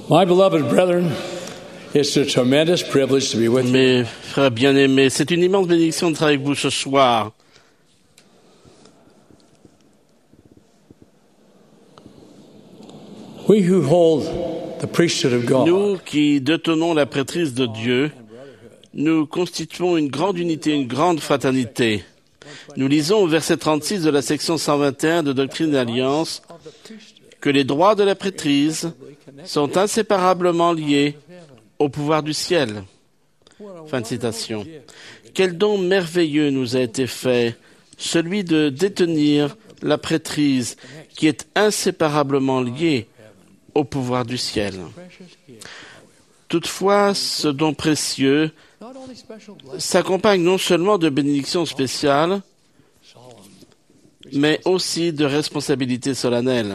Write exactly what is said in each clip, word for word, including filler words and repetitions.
My beloved brethren, it's a tremendous privilege to be with you. Mes frères bien-aimés, c'est une immense bénédiction d'être avec vous ce soir. We who hold the priesthood of God, Nous qui détenons la prêtrise de Dieu, nous constituons une grande unité, une grande fraternité. Nous lisons au verset trente-six de la section cent vingt et un de Doctrine et Alliance que les droits de la prêtrise sont inséparablement liés au pouvoir du ciel. Fin de citation. Quel don merveilleux nous a été fait, celui de détenir la prêtrise qui est inséparablement liée au pouvoir du ciel. Toutefois, ce don précieux s'accompagne non seulement de bénédictions spéciales, mais aussi de responsabilités solennelles.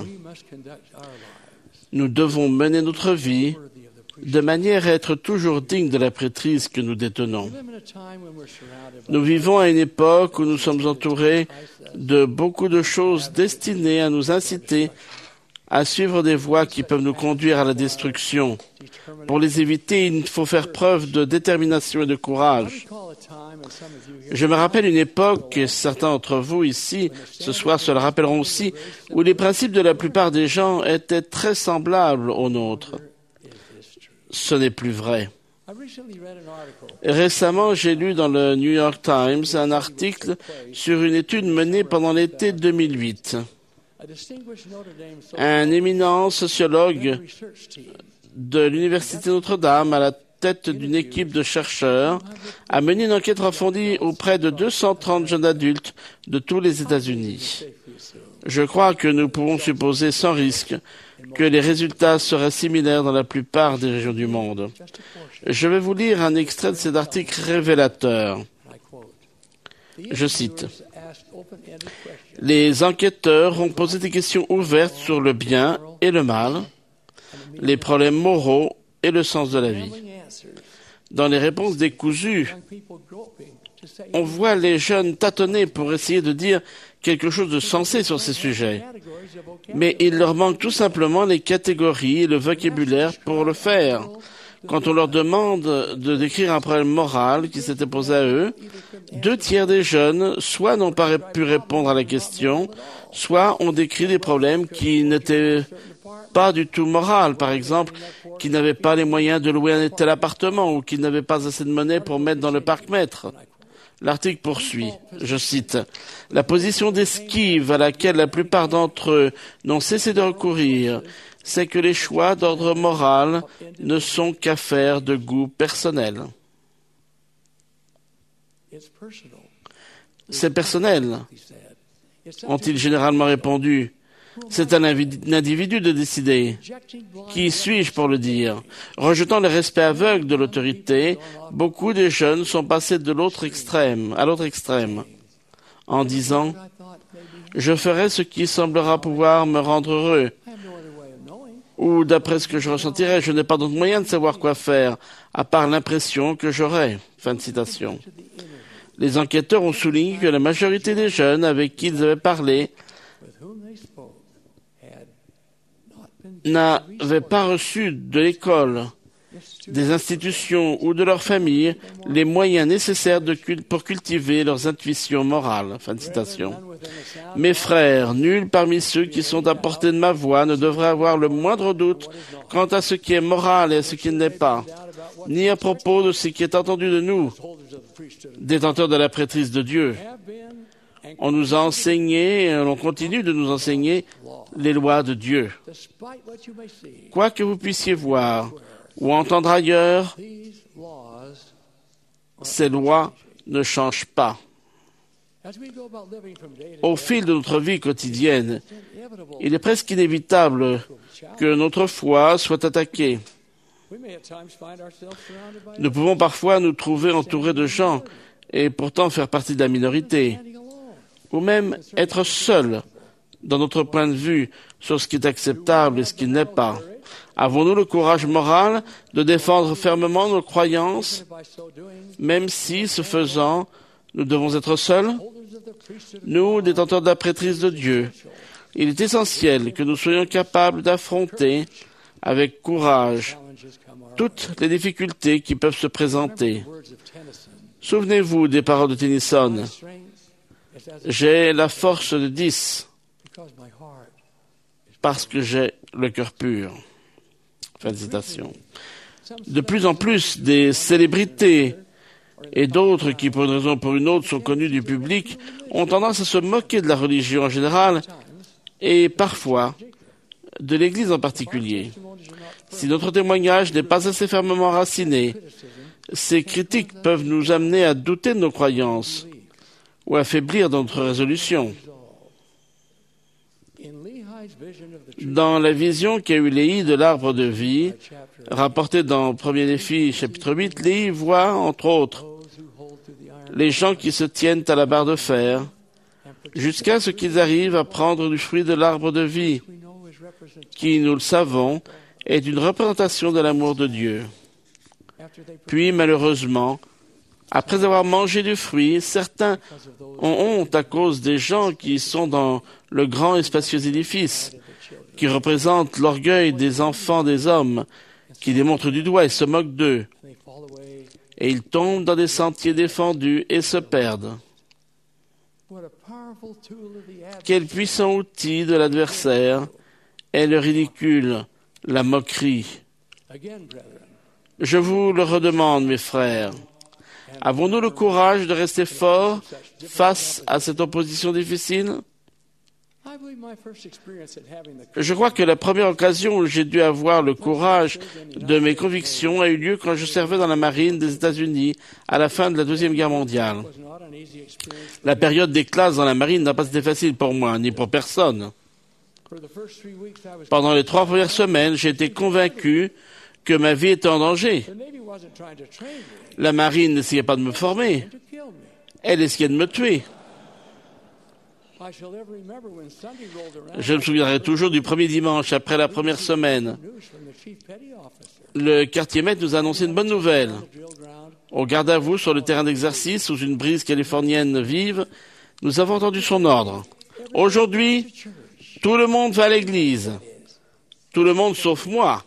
Nous devons mener notre vie de manière à être toujours dignes de la prêtrise que nous détenons. Nous vivons à une époque où nous sommes entourés de beaucoup de choses destinées à nous inciter à suivre des voies qui peuvent nous conduire à la destruction. Pour les éviter, il faut faire preuve de détermination et de courage. Je me rappelle une époque, et certains d'entre vous ici, ce soir, se le rappelleront aussi, où les principes de la plupart des gens étaient très semblables aux nôtres. Ce n'est plus vrai. Récemment, j'ai lu dans le New York Times un article sur une étude menée pendant l'été deux mille huit. Un éminent sociologue de l'Université Notre-Dame, à la tête d'une équipe de chercheurs, a mené une enquête approfondie auprès de deux cent trente jeunes adultes de tous les États-Unis. Je crois que nous pouvons supposer sans risque que les résultats seraient similaires dans la plupart des régions du monde. Je vais vous lire un extrait de cet article révélateur. Je cite. Les enquêteurs ont posé des questions ouvertes sur le bien et le mal, les problèmes moraux et le sens de la vie. Dans les réponses décousues, on voit les jeunes tâtonner pour essayer de dire quelque chose de sensé sur ces sujets. Mais il leur manque tout simplement les catégories et le vocabulaire pour le faire. Quand on leur demande de décrire un problème moral qui s'était posé à eux, deux tiers des jeunes soit n'ont pas pu répondre à la question, soit ont décrit des problèmes qui n'étaient pas du tout moraux. Par exemple, qu'ils n'avaient pas les moyens de louer un tel appartement ou qu'ils n'avaient pas assez de monnaie pour mettre dans le parc-mètre. L'article poursuit, je cite, « La position d'esquive à laquelle la plupart d'entre eux n'ont cessé de recourir, c'est que les choix d'ordre moral ne sont qu'affaires de goût personnel. » C'est personnel, ont-ils généralement répondu. C'est à l'individu de décider. Qui suis-je pour le dire? Rejetant le respect aveugle de l'autorité, beaucoup de jeunes sont passés de l'autre extrême, à l'autre extrême, en disant « Je ferai ce qui semblera pouvoir me rendre heureux » ou « D'après ce que je ressentirai, je n'ai pas d'autre moyen de savoir quoi faire, à part l'impression que j'aurai. » Fin de citation. Les enquêteurs ont souligné que la majorité des jeunes avec qui ils avaient parlé n'avaient pas reçu de l'école, des institutions ou de leur famille les moyens nécessaires de cul- pour cultiver leurs intuitions morales. Fin de citation. Mes frères, nul parmi ceux qui sont à portée de ma voix ne devrait avoir le moindre doute quant à ce qui est moral et à ce qui ne l'est pas, ni à propos de ce qui est entendu de nous, détenteurs de la prêtrise de Dieu. On nous a enseigné, et on continue de nous enseigner les lois de Dieu. Quoi que vous puissiez voir ou entendre ailleurs, ces lois ne changent pas. Au fil de notre vie quotidienne, il est presque inévitable que notre foi soit attaquée. Nous pouvons parfois nous trouver entourés de gens et pourtant faire partie de la minorité, ou même être seuls dans notre point de vue sur ce qui est acceptable et ce qui ne l'est pas. Avons-nous le courage moral de défendre fermement nos croyances, même si, ce faisant, nous devons être seuls? Nous, détenteurs de la prêtrise de Dieu, il est essentiel que nous soyons capables d'affronter avec courage toutes les difficultés qui peuvent se présenter. Souvenez-vous des paroles de Tennyson. J'ai la force de dix parce que j'ai le cœur pur. Fin de citation. De plus en plus, des célébrités et d'autres qui, pour une raison ou pour une autre, sont connus du public, ont tendance à se moquer de la religion en général et parfois de l'Église en particulier. Si notre témoignage n'est pas assez fermement enraciné, ces critiques peuvent nous amener à douter de nos croyances ou à affaiblir notre résolution. Dans la vision qu'a eue Léhi de l'arbre de vie, rapportée dans premier Néphi, chapitre huit, Léhi voit, entre autres, les gens qui se tiennent à la barre de fer, jusqu'à ce qu'ils arrivent à prendre du fruit de l'arbre de vie, qui, nous le savons, est une représentation de l'amour de Dieu. Puis, malheureusement, après avoir mangé du fruit, certains ont honte à cause des gens qui sont dans le grand et spacieux édifice, qui représentent l'orgueil des enfants des hommes, qui les montrent du doigt et se moquent d'eux. Et ils tombent dans des sentiers défendus et se perdent. Quel puissant outil de l'adversaire est le ridicule, la moquerie. Je vous le redemande, mes frères. Avons-nous le courage de rester forts face à cette opposition difficile? Je crois que la première occasion où j'ai dû avoir le courage de mes convictions a eu lieu quand je servais dans la marine des États-Unis à la fin de la Deuxième Guerre mondiale. La période des classes dans la marine n'a pas été facile pour moi, ni pour personne. Pendant les trois premières semaines, j'ai été convaincu que ma vie était en danger. La marine n'essayait pas de me former. Elle essayait de me tuer. Je me souviendrai toujours du premier dimanche après la première semaine. Le quartier maître nous a annoncé une bonne nouvelle. Au garde à vous sur le terrain d'exercice, sous une brise californienne vive, nous avons entendu son ordre. Aujourd'hui, tout le monde va à l'église. Tout le monde sauf moi.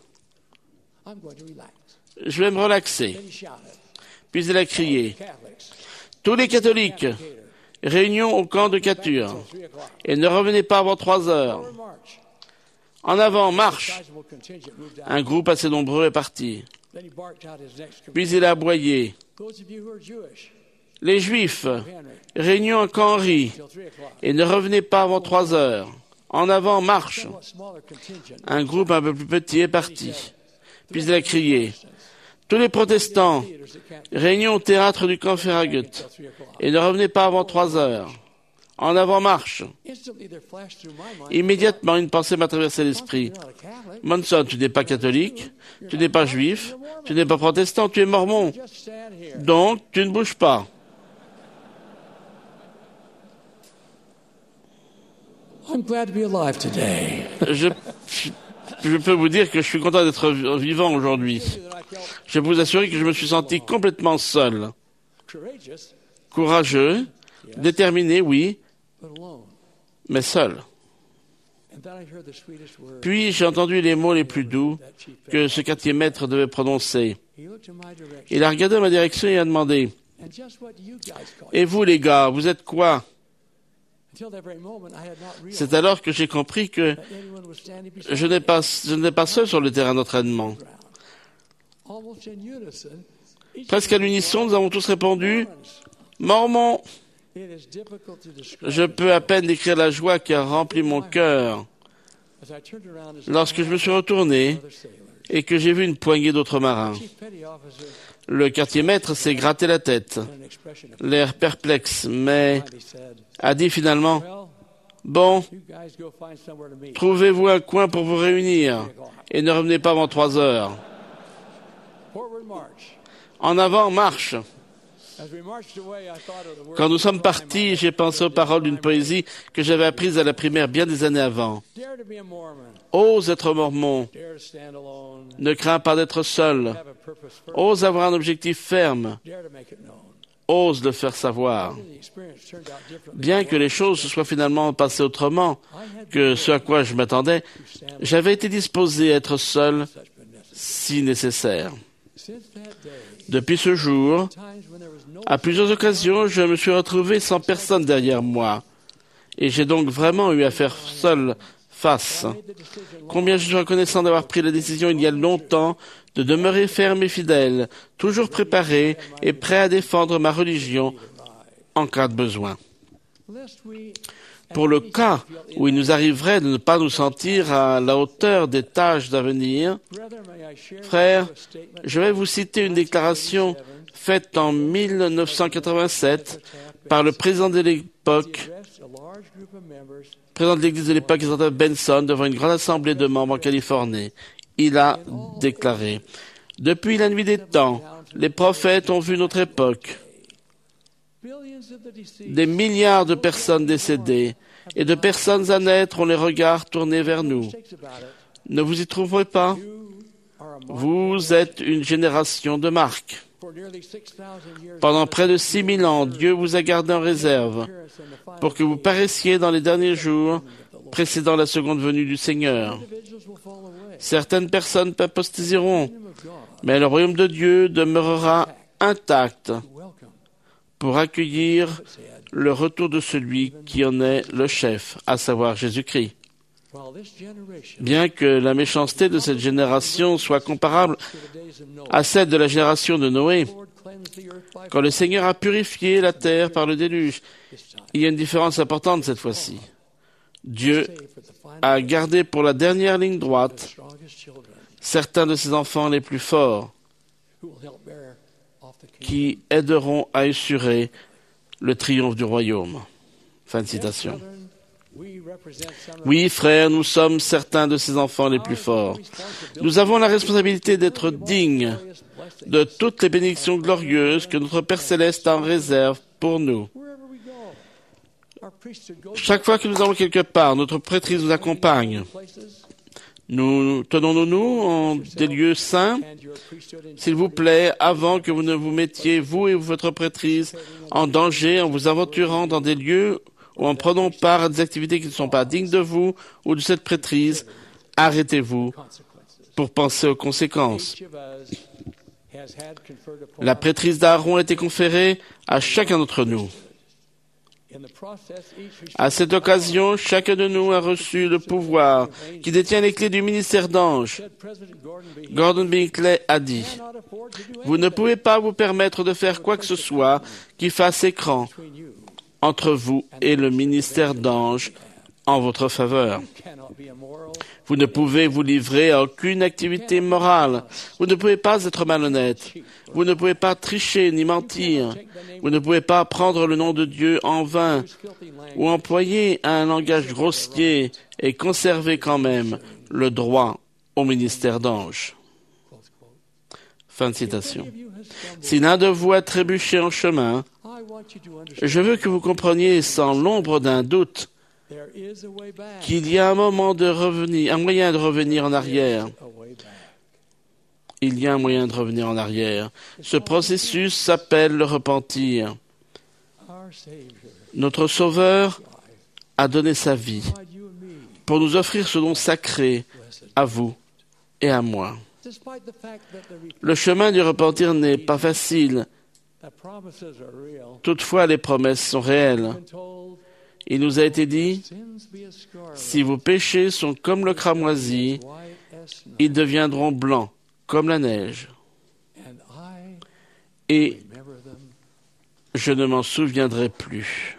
Je vais me relaxer. Puis il a crié. Tous les catholiques, réunion au camp de Cature. Et ne revenez pas avant trois heures. En avant, marche. Un groupe assez nombreux est parti. Puis il a aboyé. Les Juifs, réunion au camp Henri. Et ne revenez pas avant trois heures. En avant, marche. Un groupe un peu plus petit est parti. Puis il a crié. Tous les protestants, réunion au théâtre du camp Farragut. Et ne revenez pas avant trois heures. En avant, marche. Immédiatement, une pensée m'a traversé l'esprit. Monson, tu n'es pas catholique, tu n'es pas juif, tu n'es pas protestant, tu es mormon. Donc, tu ne bouges pas. Je, je peux vous dire que je suis content d'être vivant aujourd'hui. Je peux vous assurer que je me suis senti complètement seul. Courageux, déterminé, oui, mais seul. Puis j'ai entendu les mots les plus doux que ce quartier maître devait prononcer. Il a regardé ma direction et a demandé « Et vous les gars, vous êtes quoi ?» C'est alors que j'ai compris que je n'étais pas, je n'étais pas seul sur le terrain d'entraînement. Presque à l'unisson, nous avons tous répondu « Mormon !» Je peux à peine décrire la joie qui a rempli mon cœur lorsque je me suis retourné et que j'ai vu une poignée d'autres marins. Le quartier maître s'est gratté la tête, l'air perplexe, mais a dit finalement « Bon, trouvez-vous un coin pour vous réunir et ne revenez pas avant trois heures. En avant, marche !» Quand nous sommes partis, j'ai pensé aux paroles d'une poésie que j'avais apprise à la primaire bien des années avant. Ose être mormon. Ne crains pas d'être seul. Ose avoir un objectif ferme. ose le faire savoir. Bien que les choses se soient finalement passées autrement que ce à quoi je m'attendais, j'avais été disposé à être seul si nécessaire. Depuis ce jour, à plusieurs occasions, je me suis retrouvé sans personne derrière moi, et j'ai donc vraiment eu à faire seul face. Combien je suis reconnaissant d'avoir pris la décision il y a longtemps de demeurer ferme et fidèle, toujours préparé et prêt à défendre ma religion en cas de besoin. Pour le cas où il nous arriverait de ne pas nous sentir à la hauteur des tâches d'avenir, frères, je vais vous citer une déclaration faite en mille neuf cent quatre-vingt-sept par le président de l'époque, président de l'église de l'époque, Joseph Benson, devant une grande assemblée de membres en Californie. Il a déclaré: « Depuis la nuit des temps, les prophètes ont vu notre époque. Des milliards de personnes décédées et de personnes à naître ont les regards tournés vers nous. Ne vous y trouverez pas? Vous êtes une génération de marques. Pendant près de six mille ans, Dieu vous a gardé en réserve pour que vous paraissiez dans les derniers jours précédant la seconde venue du Seigneur. Certaines personnes apostaseront, mais le royaume de Dieu demeurera intact pour accueillir le retour de celui qui en est le chef, à savoir Jésus-Christ. Bien que la méchanceté de cette génération soit comparable à celle de la génération de Noé, quand le Seigneur a purifié la terre par le déluge, il y a une différence importante cette fois-ci. Dieu a gardé pour la dernière ligne droite certains de ses enfants les plus forts qui aideront à assurer le triomphe du royaume. » Fin de citation. Oui, frères, nous sommes certains de ces enfants les plus forts. Nous avons la responsabilité d'être dignes de toutes les bénédictions glorieuses que notre Père Céleste a en réserve pour nous. Chaque fois que nous allons quelque part, notre prêtrise nous accompagne. Nous tenons-nous en des lieux saints? S'il vous plaît, avant que vous ne vous mettiez, vous et votre prêtrise, en danger en vous aventurant dans des lieux ou en prenant part à des activités qui ne sont pas dignes de vous ou de cette prêtrise, arrêtez-vous pour penser aux conséquences. La prêtrise d'Aaron a été conférée à chacun d'entre nous. À cette occasion, chacun de nous a reçu le pouvoir qui détient les clés du ministère d'ange. Gordon Binkley a dit: « Vous ne pouvez pas vous permettre de faire quoi que ce soit qui fasse écran entre vous et le ministère d'ange en votre faveur. Vous ne pouvez vous livrer à aucune activité morale. Vous ne pouvez pas être malhonnête. Vous ne pouvez pas tricher ni mentir. Vous ne pouvez pas prendre le nom de Dieu en vain ou employer un langage grossier et conserver quand même le droit au ministère d'ange. » Fin de citation. Si l'un de vous a trébuché en chemin, je veux que vous compreniez sans l'ombre d'un doute qu'il y a un moment de revenir, un moyen de revenir en arrière. Il y a un moyen de revenir en arrière. Ce processus s'appelle le repentir. Notre Sauveur a donné sa vie pour nous offrir ce don sacré à vous et à moi. Le chemin du repentir n'est pas facile. Toutefois, les promesses sont réelles. Il nous a été dit, si vos péchés sont comme le cramoisi, ils deviendront blancs comme la neige. Et je ne m'en souviendrai plus.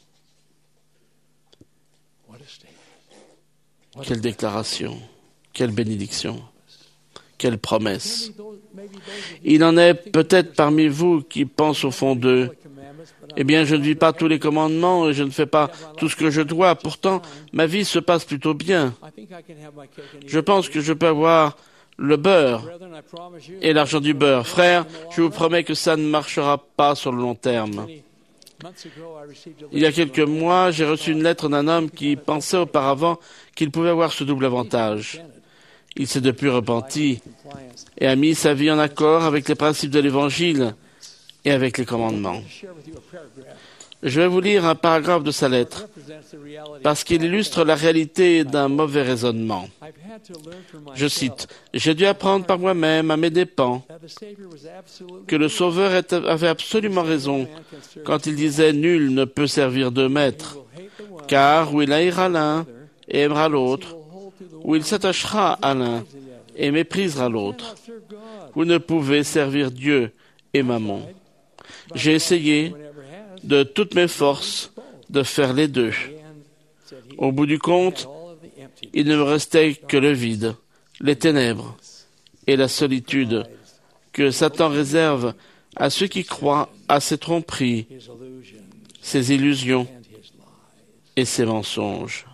Quelle déclaration, quelle bénédiction, quelle promesse. Il en est peut-être parmi vous qui pensent au fond d'eux: eh bien, je ne vis pas tous les commandements et je ne fais pas tout ce que je dois. Pourtant, ma vie se passe plutôt bien. Je pense que je peux avoir le beurre et l'argent du beurre. Frère, je vous promets que ça ne marchera pas sur le long terme. Il y a quelques mois, j'ai reçu une lettre d'un homme qui pensait auparavant qu'il pouvait avoir ce double avantage. Il s'est depuis repenti et a mis sa vie en accord avec les principes de l'Évangile et avec les commandements. Je vais vous lire un paragraphe de sa lettre, parce qu'il illustre la réalité d'un mauvais raisonnement. Je cite, « J'ai dû apprendre par moi-même, à mes dépens, que le Sauveur avait absolument raison quand il disait « Nul ne peut servir deux maîtres », car où il haïra l'un et aimera l'autre, ou il s'attachera à l'un et méprisera l'autre. Vous ne pouvez servir Dieu et Mammon. J'ai essayé de toutes mes forces de faire les deux. Au bout du compte, il ne me restait que le vide, les ténèbres et la solitude que Satan réserve à ceux qui croient à ses tromperies, ses illusions et ses mensonges.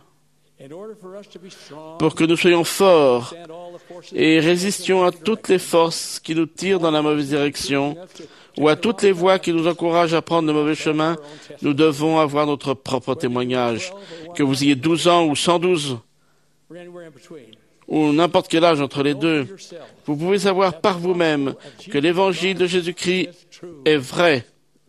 Pour que nous soyons forts et résistions à toutes les forces qui nous tirent dans la mauvaise direction ou à toutes les voies qui nous encouragent à prendre le mauvais chemin, nous devons avoir notre propre témoignage. Que vous ayez douze ans ou cent douze, ou n'importe quel âge entre les deux, vous pouvez savoir par vous-même que l'évangile de Jésus-Christ est vrai.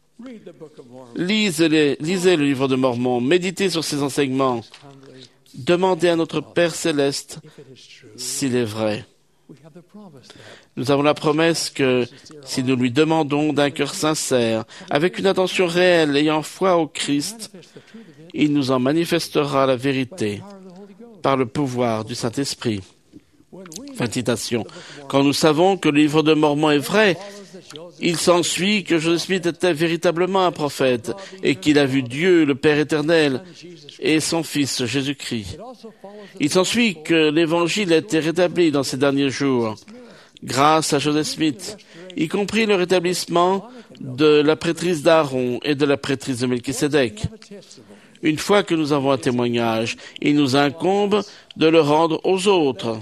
Lisez, lisez le livre de Mormon, méditez sur ses enseignements. Demandez à notre Père céleste s'il est vrai. Nous avons la promesse que si nous lui demandons d'un cœur sincère, avec une intention réelle, ayant foi au Christ, il nous en manifestera la vérité par le pouvoir du Saint-Esprit. Fin de citation. Quand nous savons que le livre de Mormon est vrai, il s'ensuit que Joseph Smith était véritablement un prophète et qu'il a vu Dieu, le Père éternel, et son Fils Jésus-Christ. Il s'ensuit que l'Évangile a été rétabli dans ces derniers jours, grâce à Joseph Smith, y compris le rétablissement de la prêtrise d'Aaron et de la prêtrise de Melchisédek. Une fois que nous avons un témoignage, il nous incombe de le rendre aux autres.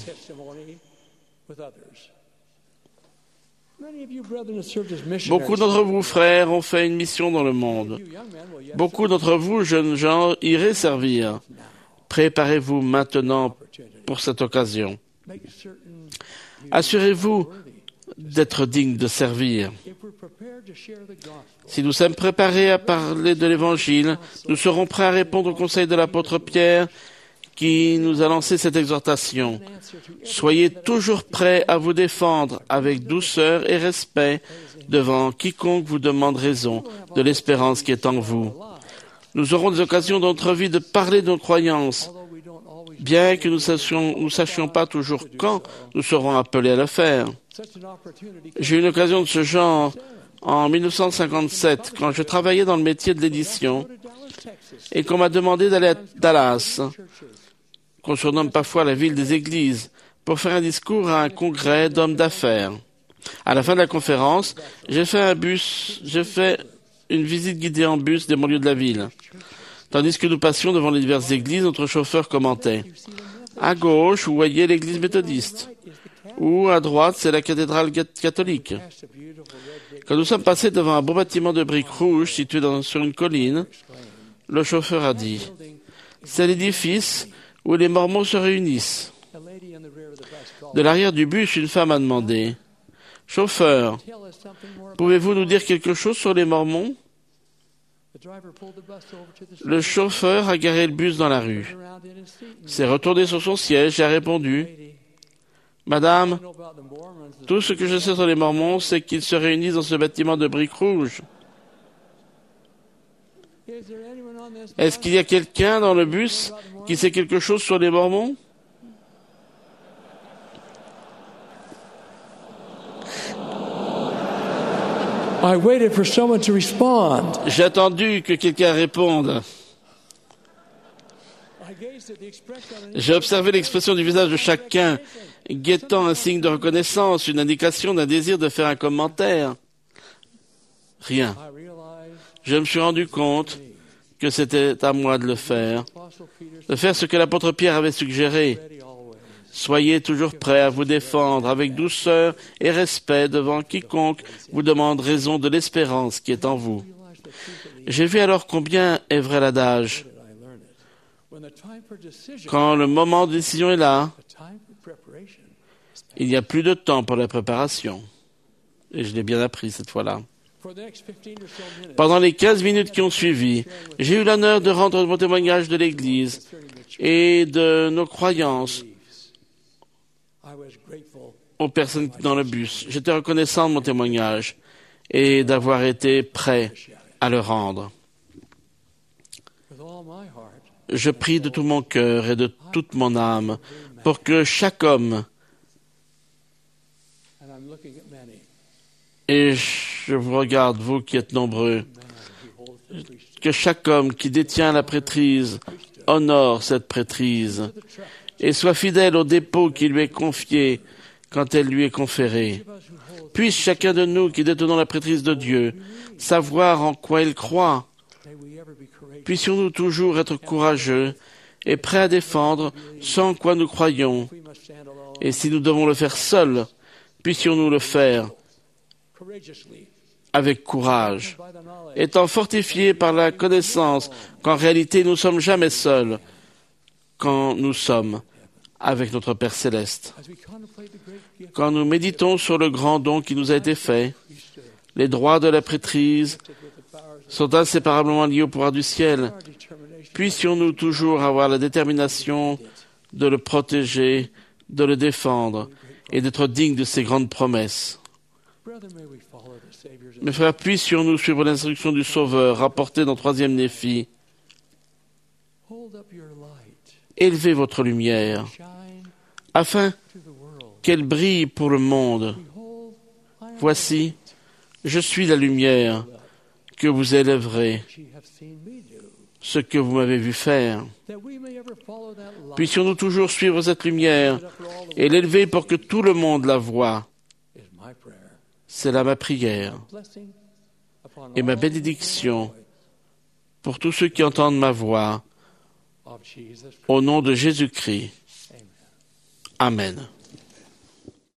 Beaucoup d'entre vous, frères, ont fait une mission dans le monde. Beaucoup d'entre vous, jeunes gens, irez servir. Préparez-vous maintenant pour cette occasion. Assurez-vous d'être digne de servir. Si nous sommes préparés à parler de l'Évangile, nous serons prêts à répondre au conseil de l'apôtre Pierre qui nous a lancé cette exhortation. Soyez toujours prêts à vous défendre avec douceur et respect devant quiconque vous demande raison de l'espérance qui est en vous. Nous aurons des occasions dans notre vie de parler de nos croyances, bien que nous ne sachions, nous sachions pas toujours quand nous serons appelés à le faire. J'ai eu une occasion de ce genre en mille neuf cent cinquante-sept, quand je travaillais dans le métier de l'édition, et qu'on m'a demandé d'aller à Dallas, qu'on surnomme parfois la ville des églises, pour faire un discours à un congrès d'hommes d'affaires. À la fin de la conférence, j'ai fait un bus, j'ai fait une visite guidée en bus des banlieues de la ville. Tandis que nous passions devant les diverses églises, notre chauffeur commentait. À gauche, vous voyez l'église méthodiste. Ou à droite, c'est la cathédrale catholique. Quand nous sommes passés devant un beau bâtiment de briques rouges situé dans, sur une colline, le chauffeur a dit, c'est l'édifice où les Mormons se réunissent. De l'arrière du bus, une femme a demandé, chauffeur, pouvez-vous nous dire quelque chose sur les Mormons? Le chauffeur a garé le bus dans la rue, s'est retourné sur son siège et a répondu, Madame, tout ce que je sais sur les Mormons, c'est qu'ils se réunissent dans ce bâtiment de briques rouges. Est-ce qu'il y a quelqu'un dans le bus qui sait quelque chose sur les Mormons? I waited for someone to respond. J'ai attendu que quelqu'un réponde. J'ai observé l'expression du visage de chacun, guettant un signe de reconnaissance, une indication d'un désir de faire un commentaire. Rien. Je me suis rendu compte que c'était à moi de le faire, de faire ce que l'apôtre Pierre avait suggéré. Soyez toujours prêts à vous défendre avec douceur et respect devant quiconque vous demande raison de l'espérance qui est en vous. J'ai vu alors combien est vrai l'adage. Quand le moment de décision est là, il n'y a plus de temps pour la préparation. Et je l'ai bien appris cette fois-là. Pendant les quinze minutes qui ont suivi, j'ai eu l'honneur de rendre mon témoignage de l'Église et de nos croyances aux personnes dans le bus. J'étais reconnaissant de mon témoignage et d'avoir été prêt à le rendre. Je prie de tout mon cœur et de toute mon âme pour que chaque homme, et je vous regarde, vous qui êtes nombreux, que chaque homme qui détient la prêtrise honore cette prêtrise et soit fidèle au dépôt qui lui est confié quand elle lui est conférée. Puisse chacun de nous qui détenons la prêtrise de Dieu savoir en quoi il croit. Puissions-nous toujours être courageux et prêts à défendre ce en quoi nous croyons. Et si nous devons le faire seuls, puissions-nous le faire avec courage, étant fortifiés par la connaissance qu'en réalité nous ne sommes jamais seuls quand nous sommes avec notre Père Céleste. Quand nous méditons sur le grand don qui nous a été fait, les droits de la prêtrise sont inséparablement liés au pouvoir du ciel. Puissions-nous toujours avoir la détermination de le protéger, de le défendre et d'être dignes de ses grandes promesses. Mes frères, puissions-nous suivre l'instruction du Sauveur rapportée dans troisième Néphi. Élevez votre lumière, afin qu'elle brille pour le monde. Voici, je suis la lumière que vous élèverez, ce que vous m'avez vu faire. Puissions-nous toujours suivre cette lumière et l'élever pour que tout le monde la voie. C'est là ma prière et ma bénédiction pour tous ceux qui entendent ma voix. Au nom de Jésus-Christ. Amen.